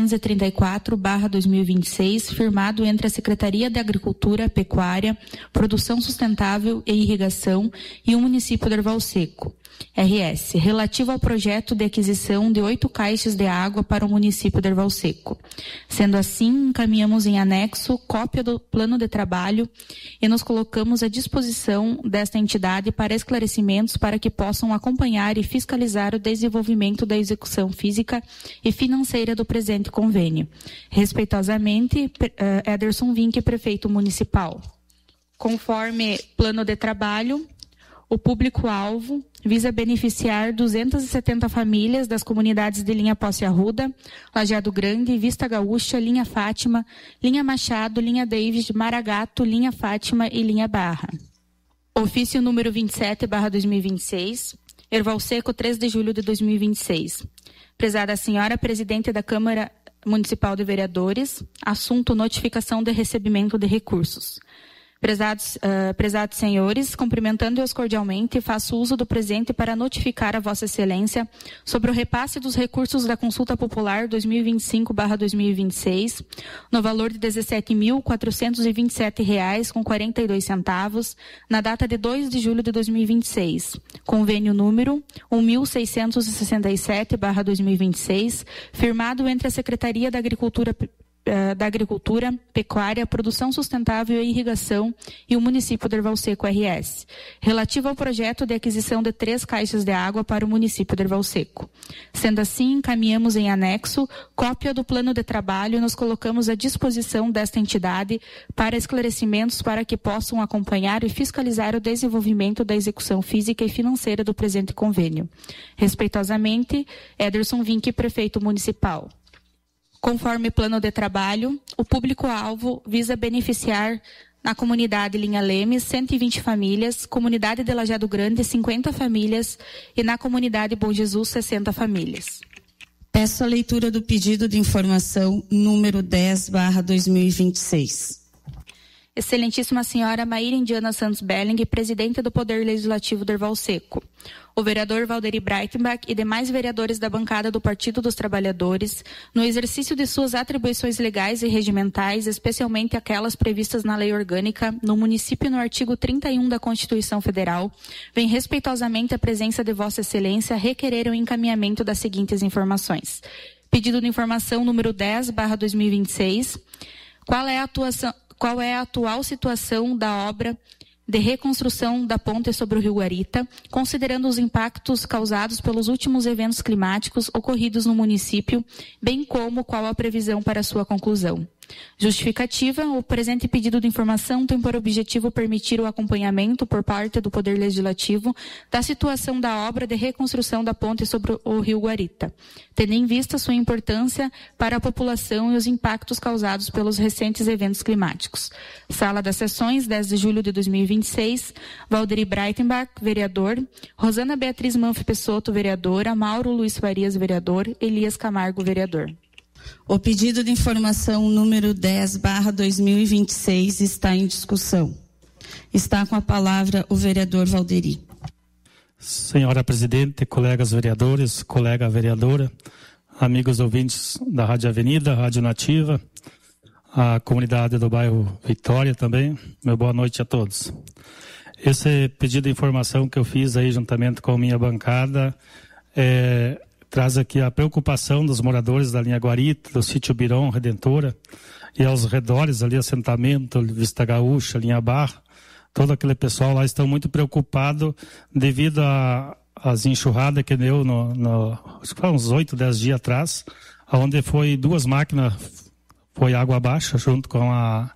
[SPEAKER 19] 934/2026, firmado entre a Secretaria de Agricultura, Pecuária, Produção Sustentável e Irrigação e o município de Erval Seco. RS, relativo ao projeto de aquisição de 8 caixas de água para o município de Erval Seco. Sendo assim, encaminhamos em anexo cópia do plano de trabalho e nos colocamos à disposição desta entidade para esclarecimentos para que possam acompanhar e fiscalizar o desenvolvimento da execução física e financeira do presente convênio. Respeitosamente, Ederson Vinck, prefeito municipal. Conforme plano de trabalho, o público-alvo visa beneficiar 270 famílias das comunidades de Linha Posse Arruda, Lajeado Grande, Vista Gaúcha, Linha Fátima, Linha Machado, Linha David, Maragato, Linha Fátima e Linha Barra. Ofício número 27/2026, Erval Seco, 3 de julho de 2026. Prezada senhora Presidente da Câmara Municipal de Vereadores, assunto: notificação de recebimento de recursos. Prezados senhores, cumprimentando-os cordialmente, faço uso do presente para notificar a Vossa Excelência sobre o repasse dos recursos da Consulta Popular 2025/2026, no valor de R$17.427,42, na data de 2 de julho de 2026. Convênio número 1667/2026, firmado entre a Secretaria da Agricultura, Pecuária, Produção Sustentável e Irrigação e o município de Erval Seco, RS, relativo ao projeto de aquisição de 3 caixas de água para o município de Erval Seco. Sendo assim, encaminhamos em anexo cópia do plano de trabalho e nos colocamos à disposição desta entidade para esclarecimentos para que possam acompanhar e fiscalizar o desenvolvimento da execução física e financeira do presente convênio. Respeitosamente, Ederson Vinck, prefeito municipal. Conforme plano de trabalho, o público-alvo visa beneficiar na comunidade Linha Lemes 120 famílias, comunidade de Lajeado Grande 50 famílias e na comunidade Bom Jesus 60 famílias.
[SPEAKER 18] Peço a leitura do pedido de informação número 10/2026.
[SPEAKER 19] Excelentíssima Senhora Maíra Indiana Santos Belling, Presidente do Poder Legislativo do Erval Seco. O vereador Valderi Breitenbach e demais vereadores da bancada do Partido dos Trabalhadores, no exercício de suas atribuições legais e regimentais, especialmente aquelas previstas na Lei Orgânica, no município no artigo 31 da Constituição Federal, vem respeitosamente a presença de Vossa Excelência requerer o encaminhamento das seguintes informações. Pedido de informação número 10/2026. Qual é a atual situação da obra de reconstrução da ponte sobre o Rio Guarita, considerando os impactos causados pelos últimos eventos climáticos ocorridos no município, bem como qual a previsão para sua conclusão. Justificativa: o presente pedido de informação tem por objetivo permitir o acompanhamento por parte do Poder Legislativo da situação da obra de reconstrução da ponte sobre o Rio Guarita, tendo em vista sua importância para a população e os impactos causados pelos recentes eventos climáticos. Sala das Sessões, 10 de julho de 2026, Valderi Breitenbach, vereador, Rosana Beatriz Manfi Pessotto, vereadora, Mauro Luiz Farias, vereador, Elias Camargo, vereador.
[SPEAKER 18] O pedido de informação número 10/2026 está em discussão. Está com a palavra o vereador Valderi.
[SPEAKER 20] Senhora Presidente, colegas vereadores, colega vereadora, amigos ouvintes da Rádio Avenida, Rádio Nativa, a comunidade do bairro Vitória também, meu boa noite a todos. Esse pedido de informação que eu fiz aí juntamente com a minha bancada traz aqui a preocupação dos moradores da linha Guarita, do sítio Biron, Redentora, e aos redores ali, assentamento, Vista Gaúcha, linha Barra, todo aquele pessoal lá estão muito preocupado devido às enxurradas que deu acho que foi uns 8, 10 dias atrás, onde foi 2 máquinas, foi água abaixo, junto com a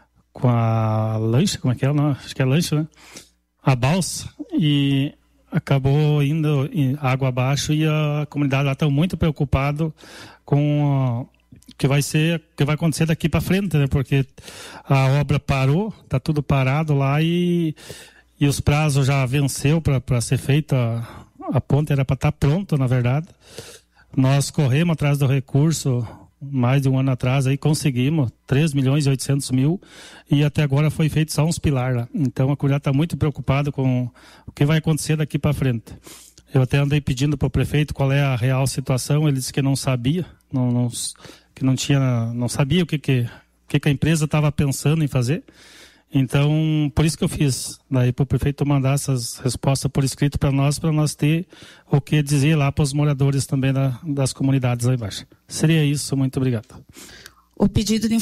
[SPEAKER 20] lancha, como é que é? Não, acho que é lancha, né? A balsa, e acabou indo água abaixo, e a comunidade lá está muito preocupada com o que vai acontecer daqui para frente, né? Porque a obra parou, está tudo parado lá, e os prazos já venceu para ser feita, a ponte era para estar pronta, na verdade. Nós corremos atrás do recurso mais de um ano atrás, aí conseguimos 3.800.000, e até agora foi feito só uns pilares lá. Então a comunidade está muito preocupada com o que vai acontecer daqui para frente. Eu até andei pedindo para o prefeito qual é a real situação, ele disse que não sabia, não sabia o que a empresa estava pensando em fazer. Então, por isso que eu fiz, daí para o prefeito mandar essas respostas por escrito para nós ter o que dizer lá para os moradores também das comunidades lá embaixo. Seria isso, muito obrigado.
[SPEAKER 18] O pedido de